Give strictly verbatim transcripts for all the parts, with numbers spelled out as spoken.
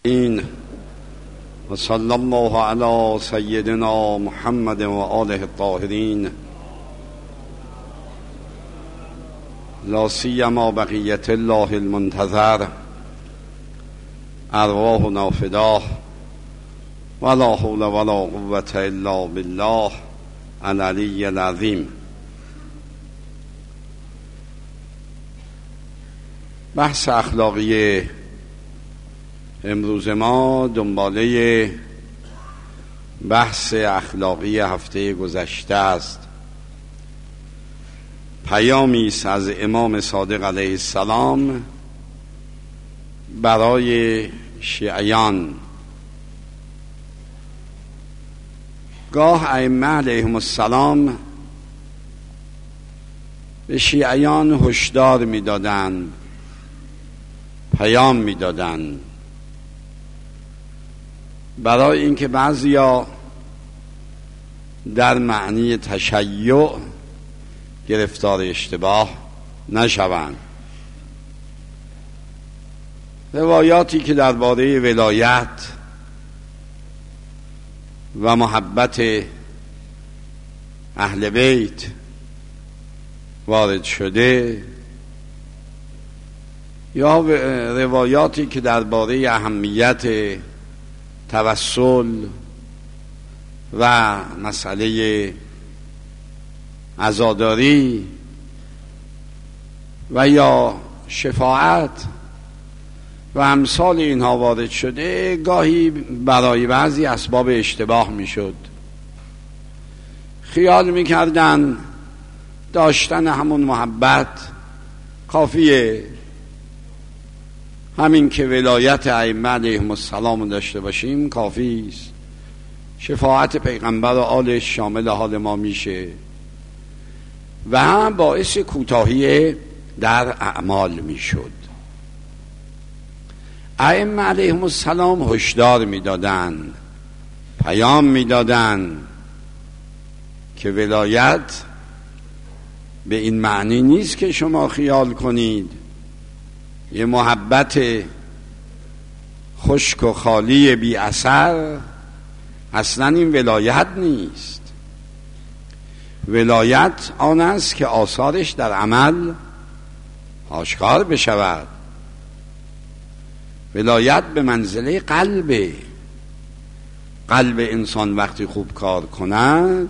این و صلی الله علی سیدنا محمد و آله الطاهرین لا سیما بقیت الله المنتظر ارواحنا فداه ولا حول ولا قوة الا بالله العلی العظیم. بحث اخلاقی امروز ما دنباله بحث اخلاقی هفته گذشته است. پیامی است از امام صادق علیه السلام برای شیعیان. گاه ائمه علیهم السلام به شیعیان هشدار می‌دادند، پیام می‌دادند، برای اینکه بعضیا در معنی تشیع گرفتار اشتباه نشوند. روایاتی که درباره ولایت و محبت اهل بیت وارد شده یا روایاتی که درباره اهمیت توسل و مسئله عزاداری و یا شفاعت و امثال اینها وارد شده، گاهی برای بعضی اسباب اشتباه میشد. خیال میکردن داشتن همون محبت کافیه، همین که ولایت ائمه علیهم السلام داشته باشیم کافی است، شفاعت پیغمبر و آلش شامل حال ما میشه و هم باعث کوتاهی در اعمال میشد. ائمه علیهم السلام هشدار میدادند، پیام میدادند که ولایت به این معنی نیست که شما خیال کنید یه محبت خشک و خالی بی اثر. اصلا این ولایت نیست. ولایت آن است که آثارش در عمل آشکار بشود. ولایت به منزله قلبه. قلب انسان وقتی خوب کار کند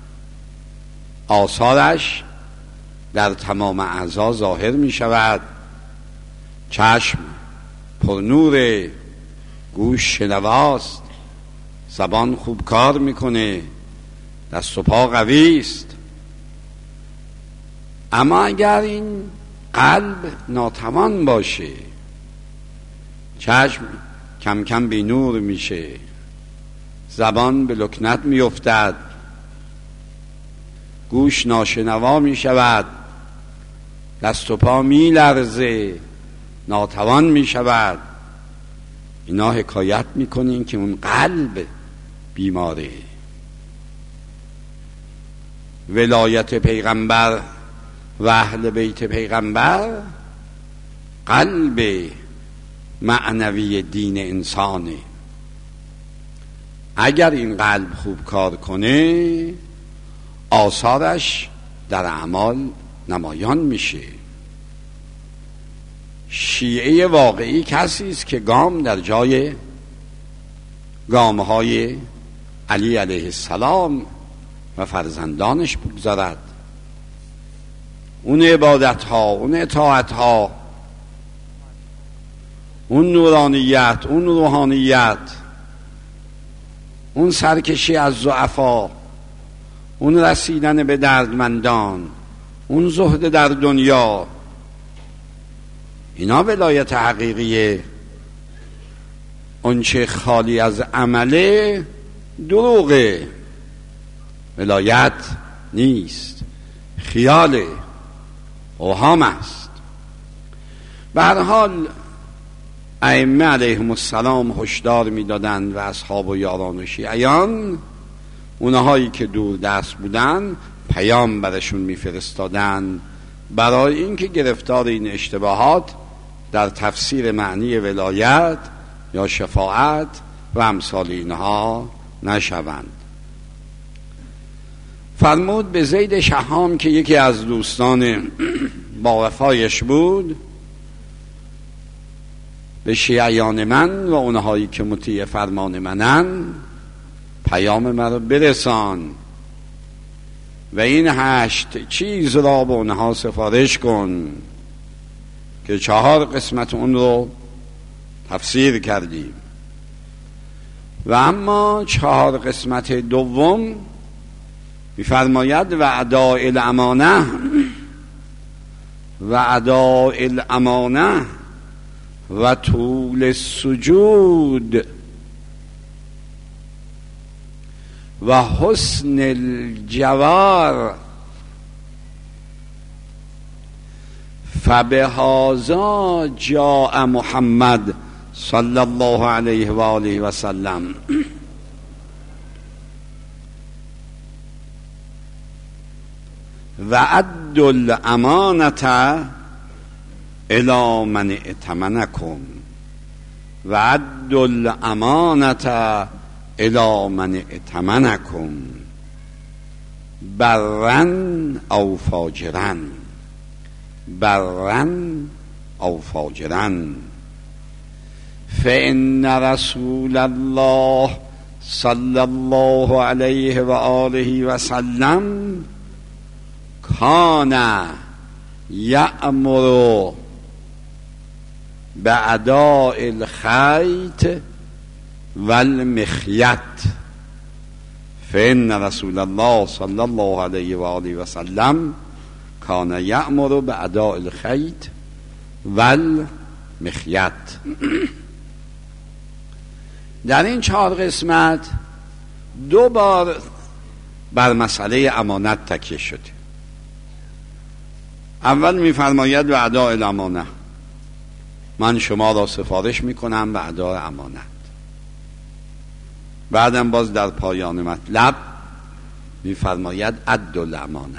آثارش در تمام اعضا ظاهر می شود. چشم پر نور، گوش شنواست، زبان خوب کار میکنه، دست و پا قوی است. اما اگر این قلب ناتوان باشه، چشم کم کم بی نور میشه، زبان به لکنت میافتد، گوش ناشنوا میشود، دست و پا میلرزه، ناتوان می شود، اینا حکایت میکنین که اون قلب بیماره. ولایت پیغمبر و اهل بیت پیغمبر قلب معنوی دین انسانه. اگر این قلب خوب کار کنه آثارش در اعمال نمایان میشه. شیعه واقعی کسی است که گام در جای گامهای علی علیه السلام و فرزندانش بگذارد. اون عبادت ها، اون اطاعت ها، اون نورانیت، اون روحانیت، اون سرکشی از ضعفا، اون رسیدن به دردمندان، اون زهد در دنیا، اینا ولایت حقیقیه. اون چه خالی از عمله دروغه، ولایت نیست، خیاله، اوهام است. به هر حال ائمه علیهم السلام هشدار میدادند و اصحاب و یاران و شیعیان، اونهایی که دور دست بودن، پیام برشون میفرستادن برای اینکه گرفتار این اشتباهات در تفسیر معنی ولایت یا شفاعت و امثال اینها نشوند. فرمود به زید شهام که یکی از دوستان با وفایش بود، به شیعیان من و اونهایی که مطیع فرمان منن پیام مرا برسان و این هشت چیز را به اونها سفارش کن که چهار قسمت اون رو تفسیر کردیم. و اما چهار قسمت دوم می‌فرماید و اداء الامانه و اداء الامانه و طول السجود و حسن الجوار فبهذا جاء محمد صلی الله علیه و آله و سلم. و ادوا الامانة الی من ائتمنکم و ادوا الامانة الی من ائتمنکم برا او فاجرا برا او فاجرا فإن رسول الله صلی الله علیه و آله و سلم کان یأمر بأداء الخیط والمخیط. فإن رسول الله صلی الله علیه و آله و سلم کان یأمر بأداء الخیط والمخیط. در این چهار قسمت دو بار بر مسئله امانت تکیه شده. اول می‌فرماید و اداء الامانه، من شما را سفارش میکنم به اداء امانت. بعدم باز در پایان مطلب می‌فرماید ادوا الامانه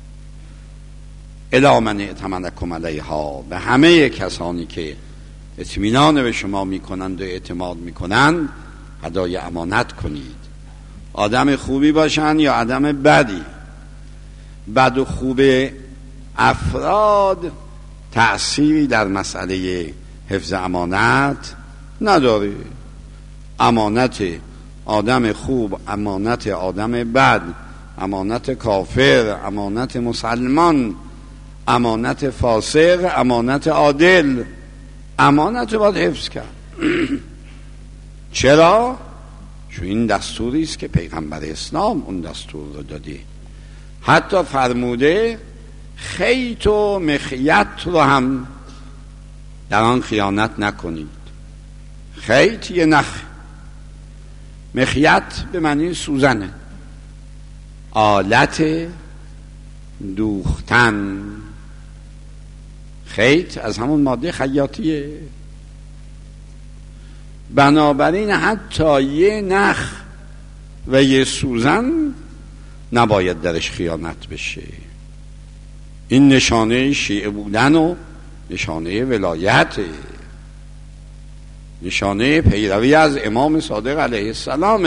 الی من ائتمنکم علیها، به همه کسانی که اطمینان به شما میکنند و اعتماد میکنند ادای امانت کنید. آدم خوبی باشن یا آدم بدی، بد و خوب افراد تأثیری در مسئله حفظ امانت نداره. امانت آدم خوب، امانت آدم بد، امانت کافر، امانت مسلمان، امانت فاسق، امانت عادل، امانت رو باید حفظ کرد. چرا؟ چون این دستوری است که پیغمبر اسلام اون دستور رو داده. حتی فرموده خیط و مخیط رو هم در آن خیانت نکنید. خیط یه نخ، مخیط به معنی سوزنه، آلت دوختن. خیط از همون ماده خیاطیه. بنابراین حتی یه نخ و یه سوزن نباید درش خیانت بشه. این نشانه شیعه بودن و نشانه ولایت، نشانه پیروی از امام صادق علیه السلام.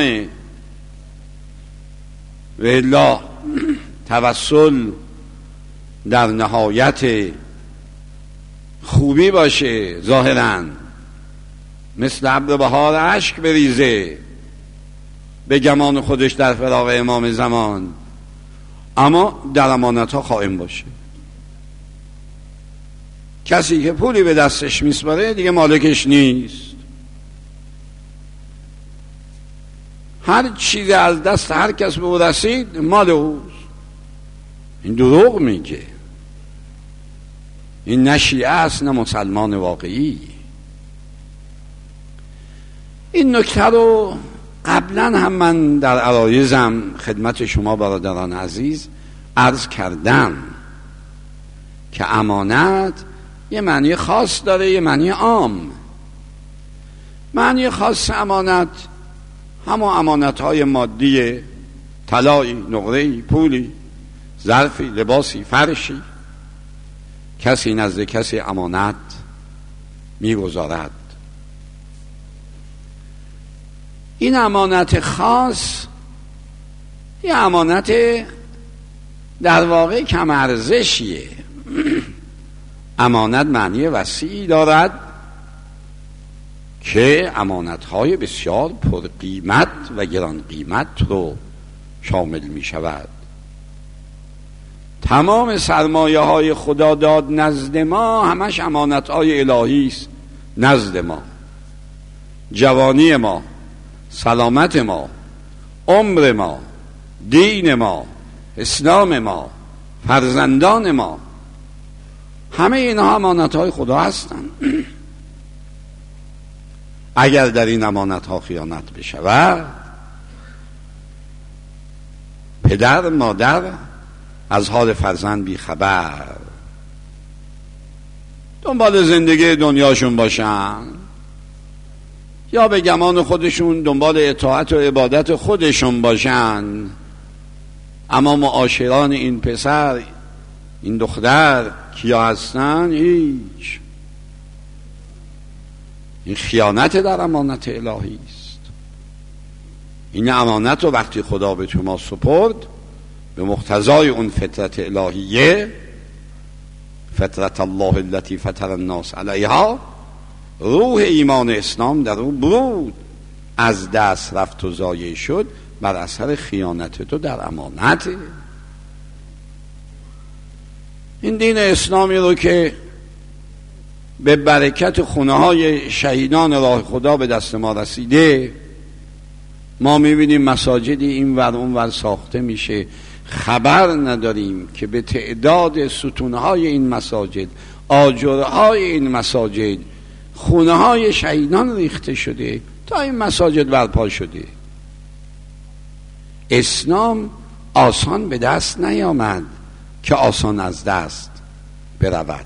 و الا توسل در نهایت خوبی باشه، ظاهراً مثل ابر بهار اشک بریزه به گمان خودش در فراق امام زمان، اما در امانت ها قائم باشه. کسی که پولی به دستش میسپاره دیگه مالکش نیست. هر چیزی از دست هر کس به او رسید مال اوست. این دروغ میگه. این نه شیعه است نه مسلمان واقعی. این نکته رو قبلا هم من در عرایزم خدمت شما برادران عزیز عرض کردم که امانت یه معنی خاص داره، یه معنی عام. معنی خاص امانت همون امانت های مادی، طلایی، نقره‌ای، پولی، ظرفی، لباسی، فرشی، کسی نزد کسی امانت میگذارد. این امانت خاص یه امانت در واقع کم ارزشیه. امانت معنی وسیعی دارد که امانت‌های بسیار پرقیمت و گران قیمت رو شامل می شود. تمام سرمایه های خدا داد نزد ما همش امانت‌های الهی است. نزد ما جوانی ما، سلامت ما، عمر ما، دین ما، اسلام ما، فرزندان ما، همه اینها امانت‌های خدا هستند. اگر در این امانت‌ها خیانت بشود، پدر مادر از حال فرزند بی خبر، دنبال زندگی دنیاشون باشن یا به گمان خودشون دنبال اطاعت و عبادت خودشون باشن، اما معاشران این پسر این دختر کیا هستن؟ هیچ. این خیانت در امانت الهی است. این امانت رو وقتی خدا به تو ما سپرد، به مقتضای اون فطرت الهیه، فطرت الله التي فطر الناس علیها، روح ایمان اسلام در اون بود، از دست رفت و ضایع شد بر اثر خیانت تو در امانت. این دین اسلامی رو که به برکت خونه های شهیدان راه خدا به دست ما رسیده، ما میبینیم مساجدی این ور اون ور ساخته میشه، خبر نداریم که به تعداد ستونهای این مساجد، آجرهای این مساجد، خونه های شهیدان ریخته شده تا این مساجد برپا شده. اسلام آسان به دست نیامد که آسان از دست برود.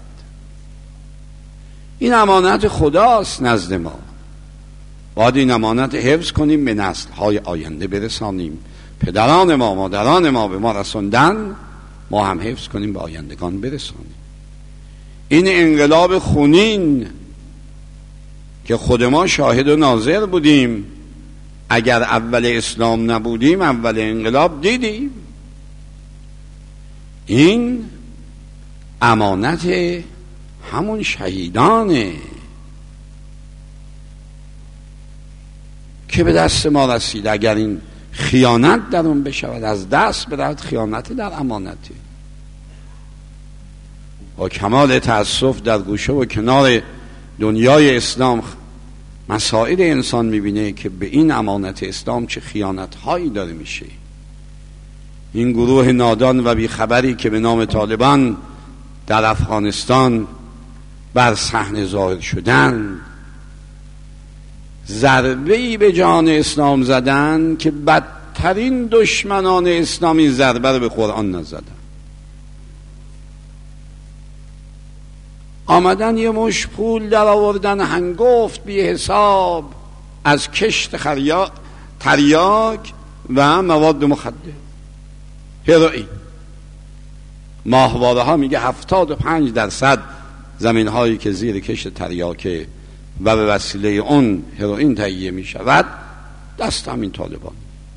این امانت خداست نزد ما، باید این امانت حفظ کنیم، به نسل‌های آینده برسانیم. پدران ما، مادران ما به ما رسوندن، ما هم حفظ کنیم به آیندگان برسانیم. این انقلاب خونین که خود ما شاهد و ناظر بودیم، اگر اول اسلام نبودیم اول انقلاب دیدیم. این امانت همون شهیدانه که به دست ما رسید. اگر این خیانت در اون بشود، از دست برود، خیانت در امانته. با کمال تأسف در گوشه و کنار دنیای اسلام مسائل انسان میبینه که به این امانت اسلام چه خیانت هایی داره میشه. این گروه نادان و بیخبری که به نام طالبان در افغانستان بر صحنه ظاهر شدن، ضربه‌ای به جان اسلام زدن که بدترین دشمنان اسلامی ضربه رو به قرآن نزدن. آمدن یه مش پول در آوردن هنگفت بی حساب از کشت خریا... تریاک و مواد مخدر، هروئین. ماهواره ها میگه هفتاد و پنج درصد زمین هایی که زیر کشت تریاکه و به وسیله اون هروئین تهیه می شود دست همین طالبان.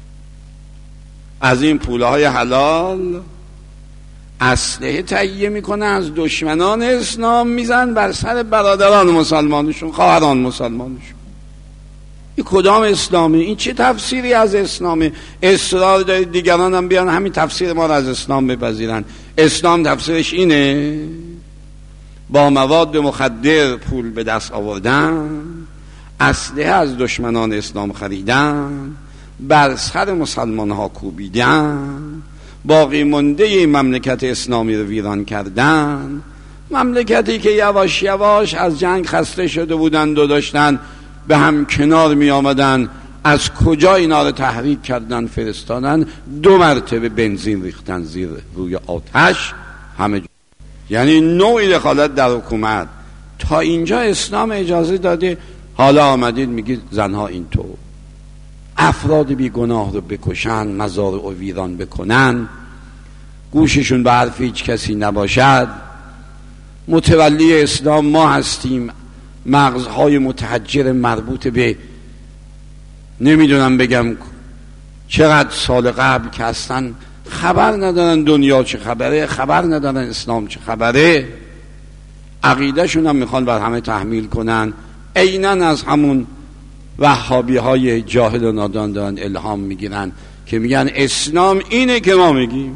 از این پوله های حلال اسلحه تهیه میکنه، از دشمنان اسلام میزن بر سر برادران مسلمانشون، خواهران مسلمانشون. این کدام اسلامی؟ این چه تفسیری از اسلامه؟ اصرار دارید دیگران هم بیان همین تفسیر ما را از اسلام بپذیرن. اسلام تفسیرش اینه؟ با مواد مخدر پول به دست آوردن، اسلحه از دشمنان اسلام خریدن، بر سر مسلمان ها کوبیدن، باقی مونده این مملکت اسلامی رو ویران کردن. مملکتی که یواش یواش از جنگ خسته شده بودند و داشتن به هم کنار می آمدن، از کجا اینا رو تحریک کردن فرستادن، دو مرتبه بنزین ریختن زیر روی آتش همه جا. یعنی نوعی دخالت در حکومت. تا اینجا اسلام اجازه داده، حالا آمدید میگید زنها اینطور، افراد بی گناه رو بکشن، مزارع رو ویران بکنن، گوششون به حرف هیچ کسی نباشد. متولی اسلام ما هستیم، مغزهای متحجر مربوط به نمیدونم بگم چقدر سال قبل که اصلا خبر ندارن دنیا چه خبره، خبر ندارن اسلام چه خبره، عقیده شون هم میخوان بر همه تحمیل کنن، عیناً از همون وهابی های جاهل و نادان دارن الهام میگیرن که میگن اسلام اینه که ما میگیم.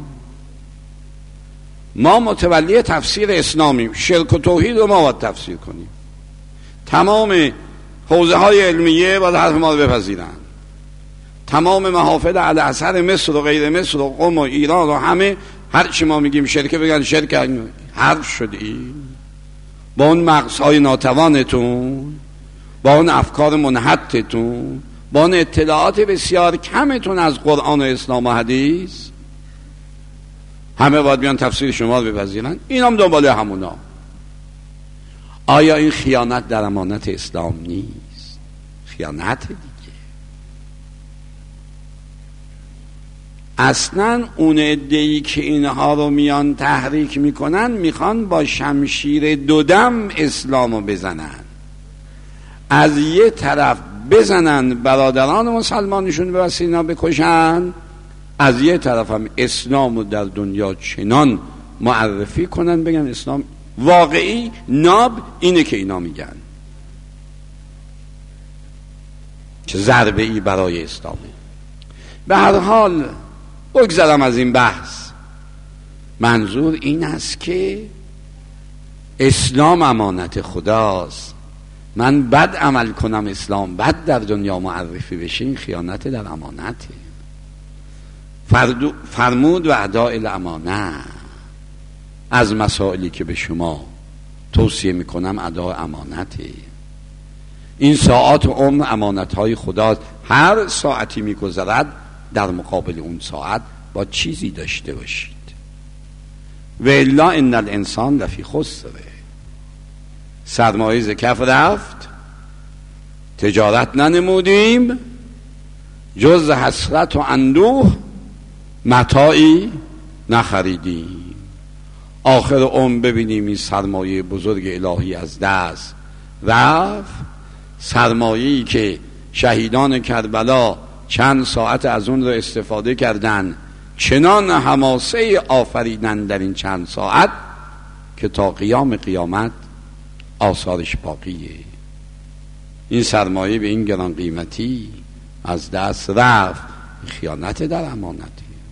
ما متولی تفسیر اسلامیم، شرک و توحید رو ما باید تفسیر کنیم، تمام حوزه های علمیه باید حرف ما رو بپذیرن، تمام محافل الاثر مصر و غیر مصر و قم و ایران و همه هر چی ما میگیم شرکه بگن شرک حرف شدی با اون مغزهای ناتوانتون، با اون افکار منحطتون، با اون اطلاعات بسیار کمتون از قرآن و اسلام و حدیث، همه باید بیان تفسیر شما رو بپذیرن. این هم دنباله همونا. آیا این خیانت در امانت اسلام نیست؟ خیانت دیگه. اصلا اون عده‌ای که اینها رو میان تحریک میکنن میخوان با شمشیر دودم اسلامو بزنن، از یه طرف بزنن برادران مسلمانشون به وسیله بکشن، از یه طرف هم اسلامو در دنیا چنان معرفی کنن بگن اسلام واقعی ناب اینه که اینا میگن. چه ضربه ای برای اسلامه. به هر حال بگذرم از این بحث، منظور این است که اسلام امانت خداست. من بد عمل کنم اسلام بد در دنیا معرفی بشه، این خیانت در امانته. فرمود و اداء الامانه، از مسائلی که به شما توصیه میکنم اداء امانته. این ساعات عمر امانتهای خداست، هر ساعتی میگذرد در مقابل اون ساعت با چیزی داشته باشید. و الا ان الانسان لفی خسره، سرمایه ز کف رفت، تجارت ننمودیم جز حسرت و اندوه، متاعی نخریدیم. آخر عمر ببینیم این سرمایه بزرگ الهی از دست رفت، سرمایه‌ای که شهیدان کربلا چند ساعت از اون رو استفاده کردن، چنان حماسه آفریدن در این چند ساعت که تا قیام قیامت آثارش باقیه. این سرمایه به این گران قیمتی از دست رفت، خیانت در امانتی.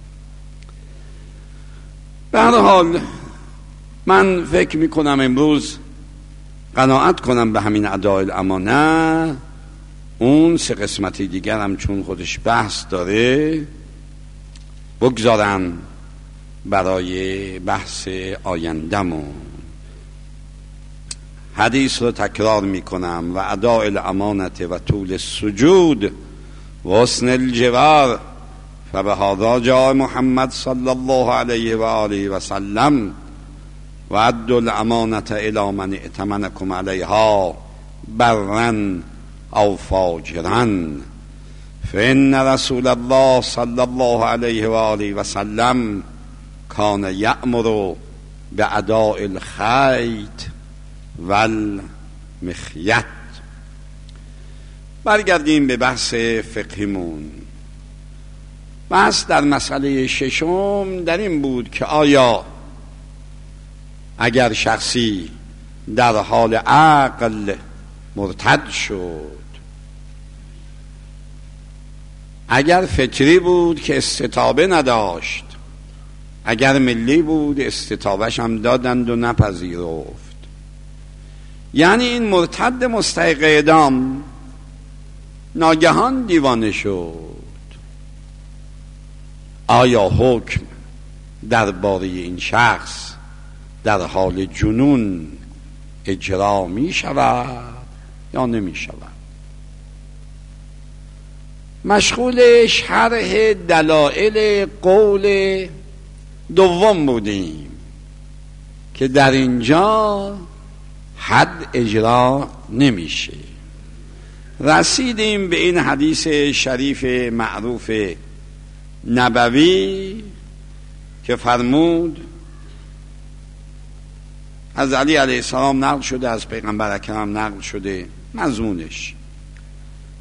به هر حال من فکر میکنم امروز قناعت کنم به همین اداء الامانه. اون سه قسمت دیگر هم چون خودش بحث داره بگذارم برای بحث آیندمون. حدیث رو تکرار میکنم: و اداء الامانت و طول السجود و حسن الجوار فبهذا جاء محمد صلی الله علیه و آله و سلم و ادوا الامانت الی من ائتمنکم علیها برا او فاجرا فان رسول الله صلی الله علیه و آله و سلم کان یأمر باداء الخیط والمخیط. برگردیم به بحث فقهیمون. بحث در مسئله ششم در این بود که آیا اگر شخصی در حال عقل مرتد شد، اگر فطری بود که استتابه نداشت، اگر ملی بود استتابهش هم دادند و نپذیرفت، یعنی این مرتد مستحق اعدام ناگهان دیوانه شد، آیا حکم درباره این شخص در حال جنون اجرا می شود یا نمی شود؟ مشغول شرح دلایل قول دوم بودیم که در اینجا حد اجرا نمیشه. رسیدیم به این حدیث شریف معروف نبوی که فرمود، از علی علیه السلام نقل شده، از پیغمبر اکرم نقل شده، مضمونش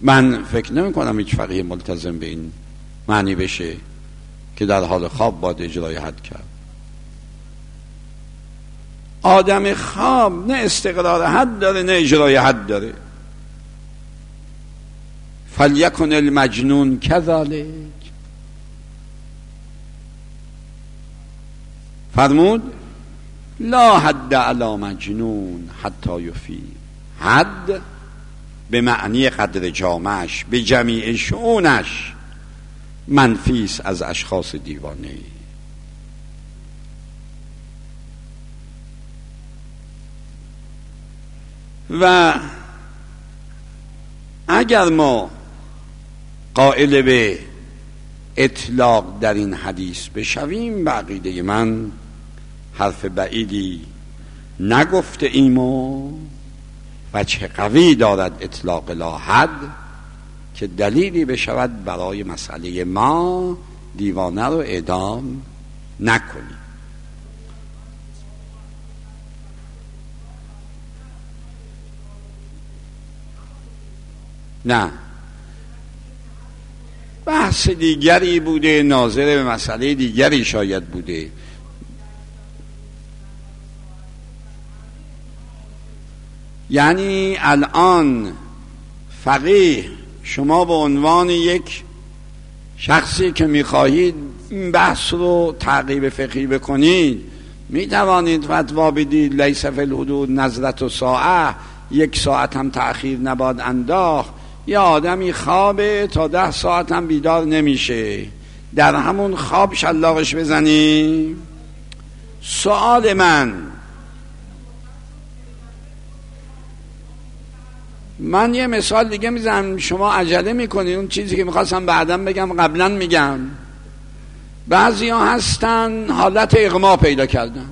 من فکر نمی کنم هیچ فقیه ملتزم به این معنی بشه که در حال خواب باید اجرای حد کرد. آدم خواب نه استقرار حد داره نه اجرای حد داره. فلیکن المجنون کذالک، فرمود لا حد علی مجنون حتی یفیق. حد به معنی قدر جامعش به جمیع شؤونش منفیس از اشخاص دیوانه. و اگر ما قائل به اطلاق در این حدیث بشویم، به عقیده من حرف بعیدی نگفته ایم و وجه قوی دارد اطلاق لا حد که دلیلی بشود برای مسئله ما دیوانه رو اعدام نکنیم. نه، بحث دیگری بوده، ناظر به مسئله دیگری شاید بوده. یعنی الان فقیه شما به عنوان یک شخصی که میخواهید این بحث رو تعقیب فقهی بکنید میتوانید فتوا بدید لیس فی الحدود نظرة ساعه، یک ساعت هم تأخیر نباید انداخت. یا آدمی خوابه تا ده ساعت هم بیدار نمیشه، در همون خواب شلاقش بزنی؟ سوال من من یه مثال دیگه میزنم، شما عجله میکنید. اون چیزی که میخواستم بعداً بگم قبلا میگم. بعضی ها هستن حالت اغما پیدا کردن،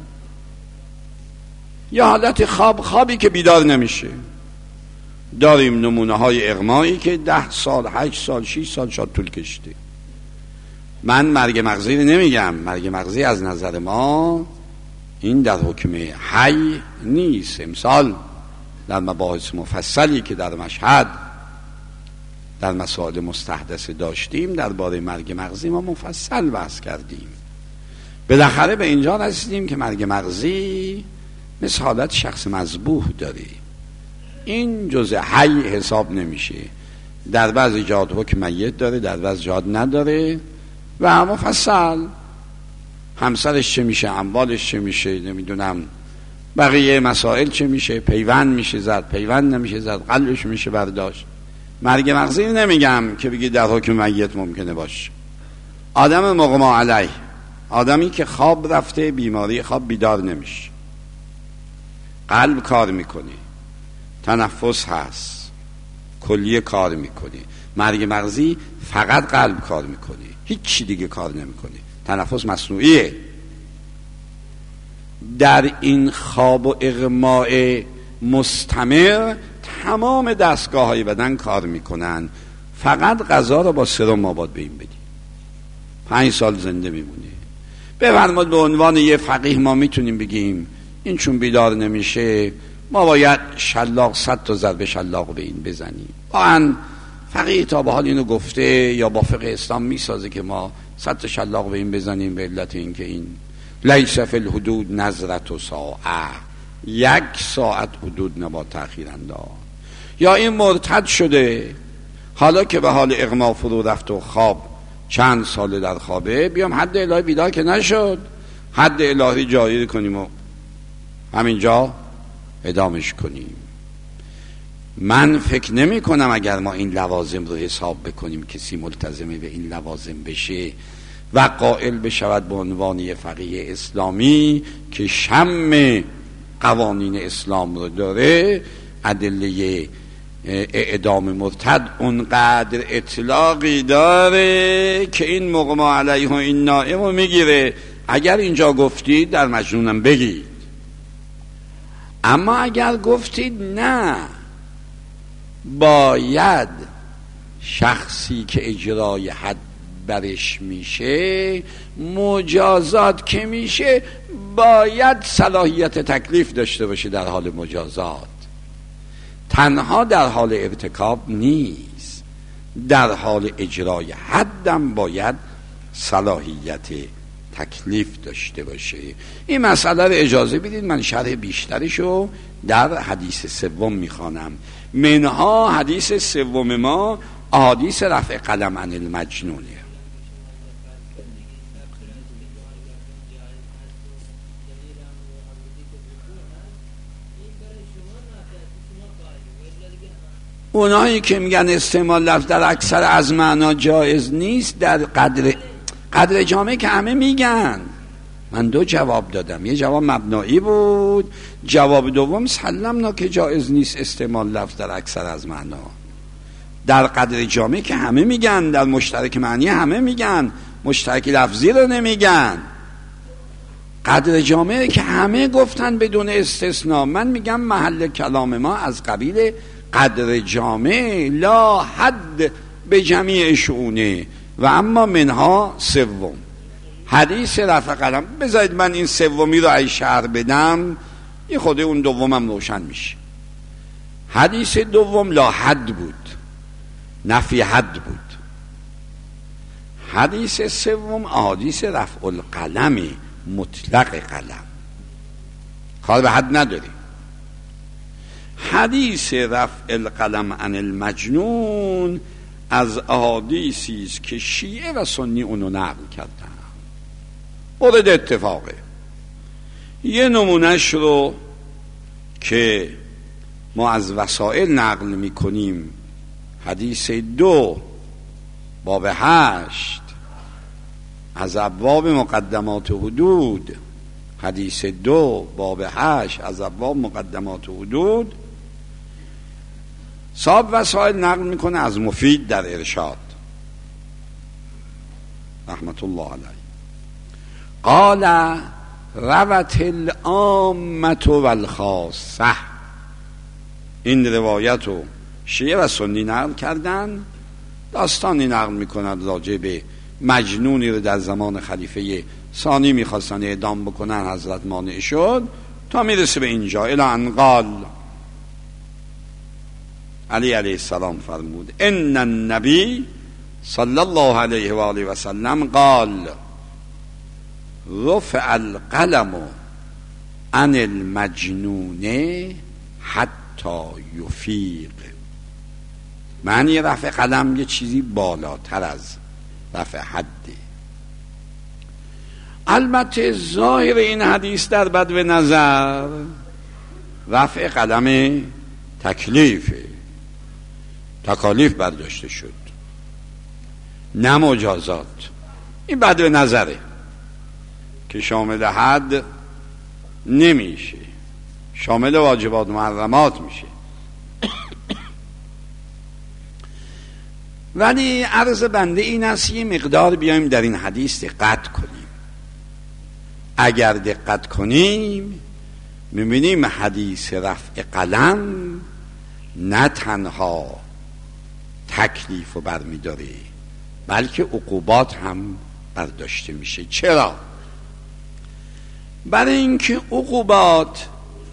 یا حالت خواب، خوابی که بیدار نمیشه. داریم نمونه های اغمایی که ده سال، هشت سال، شش سال شاد طول کشیده. من مرگ مغزی رو نمیگم، مرگ مغزی از نظر ما این در حکم حی نیست. امسال در مباحث مفصلی که در مشهد در مسائل مستحدث داشتیم درباره مرگ مغزی ما مفصل بحث کردیم. بالاخره به اینجا رسیدیم که مرگ مغزی مثل حالت شخص مذبوح داره، این جزء حی حساب نمیشه. در بعضی جهات حکم میت داره، در بعضی جهات نداره و مفصل همسرش چه میشه، اموالش چه میشه، نمیدونم بقیه مسائل چه میشه، پیوند میشه زد، پیوند نمیشه زد، قلبش میشه برداشت. مرگ مغزی نمیگم که بگی در حکم میت ممکنه باشه. آدم مغمى علیه، آدمی که خواب رفته، بیماری خواب، بیدار نمیشه، قلب کار میکنه، تنفس هست، کلیه کار میکنه. مرگ مغزی فقط قلب کار میکنه، هیچ چی دیگه کار نمیکنه، تنفس مصنوعیه. در این خواب و اغماء مستمر تمام دستگاه های بدن کار میکنن، فقط غذا رو با سرم آباد به این بدی، پنج سال زنده میمونه. بفرماد به عنوان یه فقیه ما میتونیم بگیم این چون بیدار نمیشه ما باید شلاق صد تا ضربه شلاق به این بزنیم. واقعا فقیه تا به حال اینو گفته یا با فقه اسلام میسازه که ما صد تا شلاق به این بزنیم به علت این که این لیس فی الحدود نظرة ساعه، یک ساعت حدود نباید تأخیر انداخت. یا این مرتد شده حالا که به حال اغما فرو رفت و خواب چند ساله در خوابه، بیام حد الهی بیدار که نشد، حد الهی جاری کنیم و همینجا ادامش کنیم. من فکر نمی کنم اگر ما این لوازم رو حساب بکنیم کسی ملتزمه به این لوازم بشه و قائل بشود به عنوان یه فقیه اسلامی که شم قوانین اسلام رو داره، ادله اعدام مرتد اونقدر اطلاقی داره که این مغمى علیه و این نائم رو میگیره. اگر اینجا گفتید در مجنونم بگید، اما اگر گفتید نه باید شخصی که اجرای حد برش میشه، مجازات که میشه، باید صلاحیت تکلیف داشته باشه در حال مجازات، تنها در حال ارتکاب نیست. در حال اجرای حدم باید صلاحیت تکلیف داشته باشه. این مسئله رو اجازه بدید من شرح بیشترشو در حدیث سوم میخوانم. منها حدیث سوم ما احادیث رفع قلم عن المجنونه. اونایی که میگن استعمال لفظ در اکثر از معنا جایز نیست، در قدر قدر جامعه که همه میگن. من دو جواب دادم، یه جواب مبنایی بود، جواب دوم سلمنا که جایز نیست استعمال لفظ در اکثر از معنا. در قدر جامعه که همه میگن، در مشترک معنی همه میگن، مشترک لفظی رو نمیگن. قدر جامعه که همه گفتن بدون استثناء. من میگم محل کلام ما از قبیل قدر جامعه لا حد به جمیع شؤونه. و اما منها سوم حدیث رفع قلم. بذارید من این سومی رو ای شرح بدم، یه خود اون دومم روشن میشه. حدیث دوم لا حد بود، نفی حد بود. حدیث سوم احادیث رفع القلم، مطلق قلم، کار به حد نداری. حدیث رفع القلم عن المجنون از احادیثی است که شیعه و سنی اونو نقل کردن، مورد اتفاقه. یه نمونهش رو که ما از وسائل نقل میکنیم، حدیث دو باب هشت از ابواب مقدمات حدود، حدیث دو باب هشت از ابواب مقدمات حدود، صاحب وسائل نقل میکنه از مفید در ارشاد رحمت الله علیه، قال روت العامة والخاصة. این روایت رو شیعه و سنی نقل کردن. داستانی نقل میکنند راجع به مجنونی رو در زمان خلیفه ثانی میخواستن اعدام بکنن، حضرت مانع شد، تا میرسه به اینجا الی ان قال علی علیه السلام فرمود ان النبی صلی الله علیه و آله و سلم قال رفع القلم عن المجنون حتی یفیق. معنی رفع قلم یه چیزی بالاتر از رفع حده. البته ظاهر این حدیث در بدو نظر رفع قلم تکلیفه، تکالیف برداشته شد، نه مجازات. این بدو نظره که شامل حد نمیشه، شامل واجبات محرمات میشه. ولی عرض بنده این است یه مقدار بیایم در این حدیث دقت کنیم. اگر دقت کنیم میبینیم حدیث رفع قلم نه تنها تکلیف رو برمیداره بلکه عقوبات هم برداشته میشه. چرا؟ برای اینکه عقوبات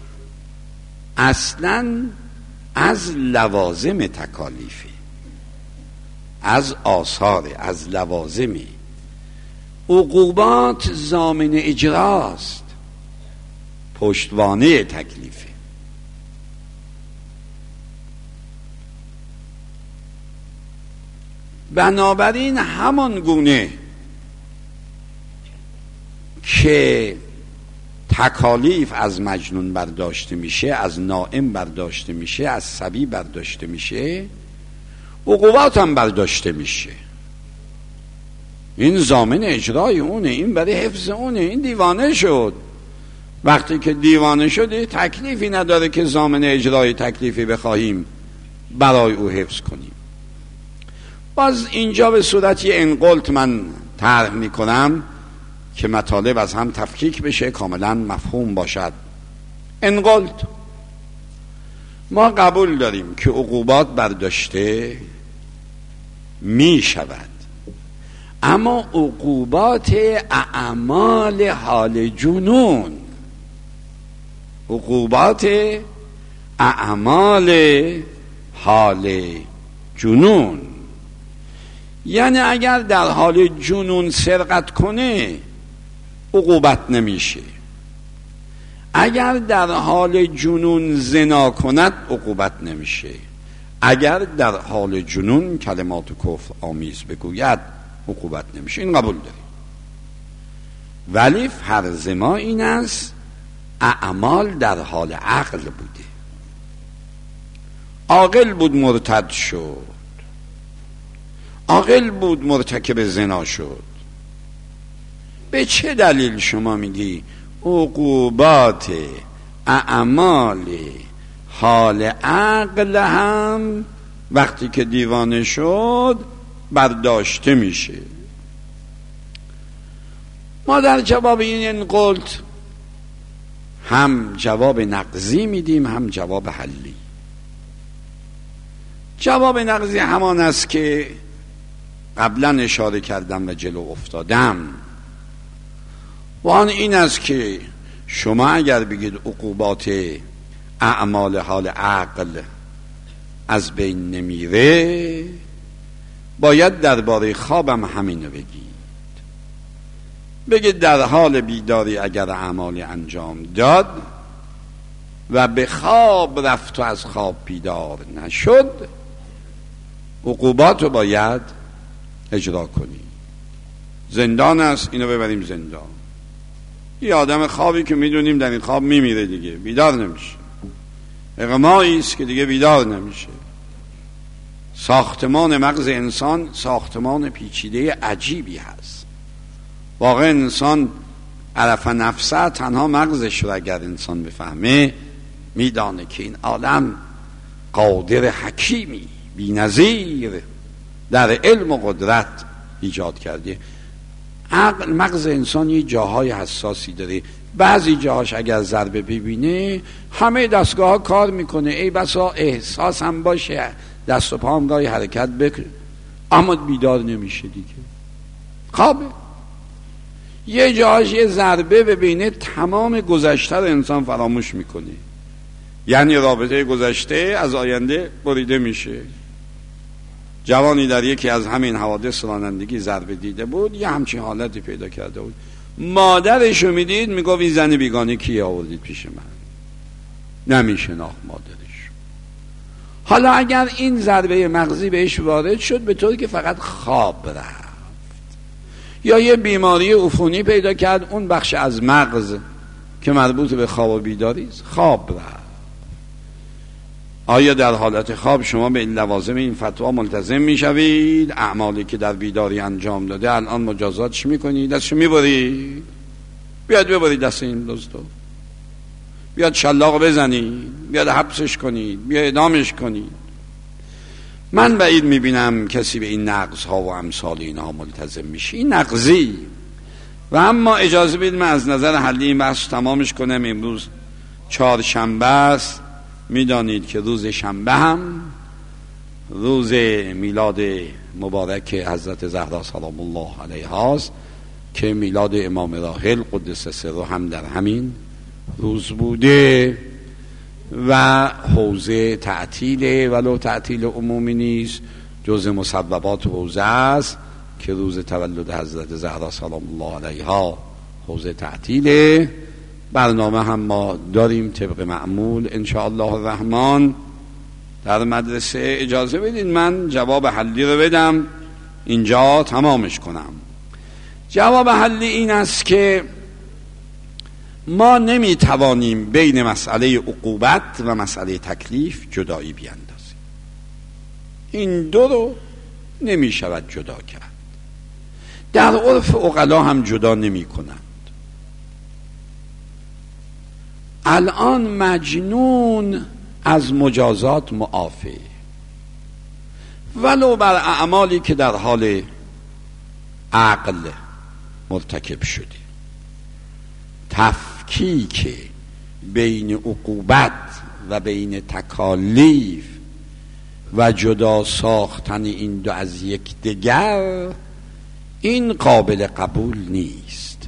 اصلا از لوازم تکالیفی، از آثار، از لوازمی. عقوبات ضامن اجراست، پشتوانه تکلیفه. بنابراین همان گونه که تکالیف از مجنون برداشته میشه، از نائم برداشته میشه، از صبی برداشته میشه، عقوبات هم برداشته میشه. این ضامن اجرای اونه، این برای حفظ اونه. این دیوانه شد، وقتی که دیوانه شده تکلیفی نداره که ضامن اجرای تکلیفی بخواهیم برای او حفظ کنیم. باز اینجا به صورتی انقلت من طرح میکنم که مطالب از هم تفکیک بشه، کاملا مفهوم باشد. انقلت ما قبول داریم که عقوبات برداشته می شود، اما عقوبات اعمال حال جنون، عقوبات اعمال حال جنون یعنی اگر در حال جنون سرقت کنه عقوبت نمیشه، اگر در حال جنون زنا کند عقوبت نمیشه، اگر در حال جنون کلمات کفر آمیز بگوید عقوبت نمیشه. این قبول داریم. ولی فرض ما این است اعمال در حال عقل بوده، عاقل بود مرتد شد، عاقل بود مرتکب زنا شد. به چه دلیل شما میگی عقوبات اعمال حال عقل هم وقتی که دیوانه شد برداشته میشه؟ ما در جواب این قلت هم جواب نقضی میدیم هم جواب حلی. جواب نقضی همان است که قبلا اشاره کردم و جلو افتادم، و آن این است که شما اگر بگید عقوبات اعمال حال عقل از بین نمیره، باید درباره خوابم همینو بگید. بگید در حال بیداری اگر اعمالی انجام داد و به خواب رفت و از خواب بیدار نشد، عقوبات رو باید اجرا کنی. زندان است، اینو ببریم زندان. یه آدم خوابی که میدونیم در این خواب میمیره دیگه، بیدار نمیشه، اغمایی است که دیگه بیدار نمیشه. ساختمان مغز انسان ساختمان پیچیده عجیبی هست. واقعا انسان عرف نفسه، تنها مغزش رو اگر انسان بفهمه میدانه که این عالم قادر حکیمی بی‌نظیر در علم و قدرت ایجاد کرده. عقل مغز انسان یه جاهای حساسی داره، بعضی جاهاش اگر ضربه ببینه همه دستگاه ها کار میکنه، ای بسا احساس هم باشه، دست و پا هم گاهی حرکت بکنه، اما بیدار نمیشه دیگه، خوابه. یه جاهاش یه ضربه ببینه تمام گذشته رو انسان فراموش میکنه، یعنی رابطه گذشته از آینده بریده میشه. جوانی در یکی از همین حوادث رانندگی ضربه دیده بود، یه همچین حالتی پیدا کرده بود. مادرشو میدید میگفت این زن بیگانه کیه آوردید پیش من؟ نمیشناخت مادرش. حالا اگر این ضربه مغزی بهش وارد شد به طوری که فقط خواب رفت، یا یه بیماری عفونی پیدا کرد، اون بخش از مغز که مربوط به خواب و بیداری است خواب رفت، آیا در حالت خواب شما به این لوازم این فتوا ملتزم میشوید؟ اعمالی که در بیداری انجام داده الان مجازاتش میکنید؟ دستشو میبرید؟ بیاد ببرید دست این دزدو، بیاد شلاق بزنید، بیاد حبسش کنید، بیاد اعدامش کنید. من بعید میبینم کسی به این نقض ها و امثال اینها ملتزم میشه. این نقضی. و اما اجازه بدید من از نظر حلی این بحث تمامش کنم. امروز چهارشنبه است، میدانید که روز شنبه هم روز میلاد مبارک حضرت زهرا سلام الله علیها است که میلاد امام راحل قدس سره هم در همین روز بوده و حوزه تعطیله، ولو تعطیل عمومی نیست، جز مصوبات حوزه است که روز تولد حضرت زهرا سلام الله علیها حوزه تعطیله. برنامه هم ما داریم طبق معمول ان شاء الله الرحمن در مدرسه. اجازه بدید من جواب حلی رو بدم، اینجا تمامش کنم. جواب حلی این است که ما نمیتوانیم بین مسئله عقوبت و مسئله تکلیف جدایی بیاندازیم. این دو رو نمیشود جدا کرد. در عرف عقلا هم جدا نمی کنند. الان مجنون از مجازات معافی، ولو بر اعمالی که در حال عقل مرتکب شده. تفکیک بین عقوبت و بین تکالیف و جدا ساختن این دو از یکدیگر این قابل قبول نیست.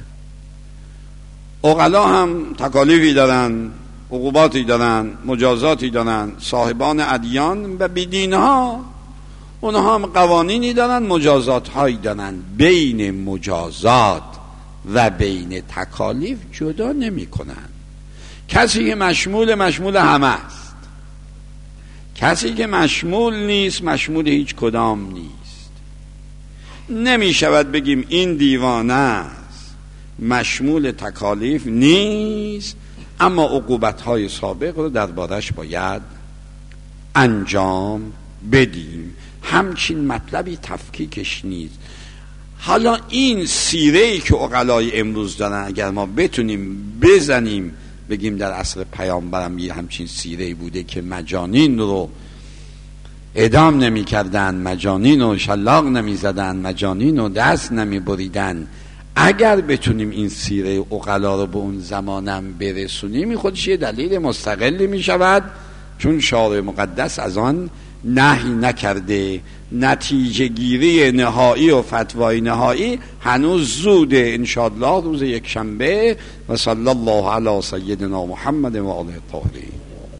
عقلا هم تکالیفی دارن، عقوباتی دارن، مجازاتی دارن. صاحبان ادیان و بیدینها اونها هم قوانینی دارن، مجازات هایی دارن. بین مجازات و بین تکالیف جدا نمی کنن. کسی که مشمول مشمول همه است، کسی که مشمول نیست مشمول هیچ کدام نیست. نمی شود بگیم این دیوانه است مشمول تکالیف نیست اما عقوبت‌های سابق رو دربارش باید انجام بدیم. همچین مطلبی تفکیکش نیست. حالا این سیره‌ای که عقلای امروز دارن اگر ما بتونیم بزنیم بگیم در عصر پیامبرم یه همچین سیره‌ای بوده که مجانین رو اعدام نمی کردن، مجانین رو شلاق نمی زدن، مجانین رو دست نمی بریدن، اگر بتونیم این سیره عقلا رو به اون زمانم برسونیم خودش یه دلیل مستقلی می شود، چون شارع مقدس از آن نهی نکرده. نتیجه گیری نهایی و فتوای نهایی هنوز زوده، انشاءالله روز یک شنبه. و صلی الله علی سیدنا محمد و آله الطاهرین.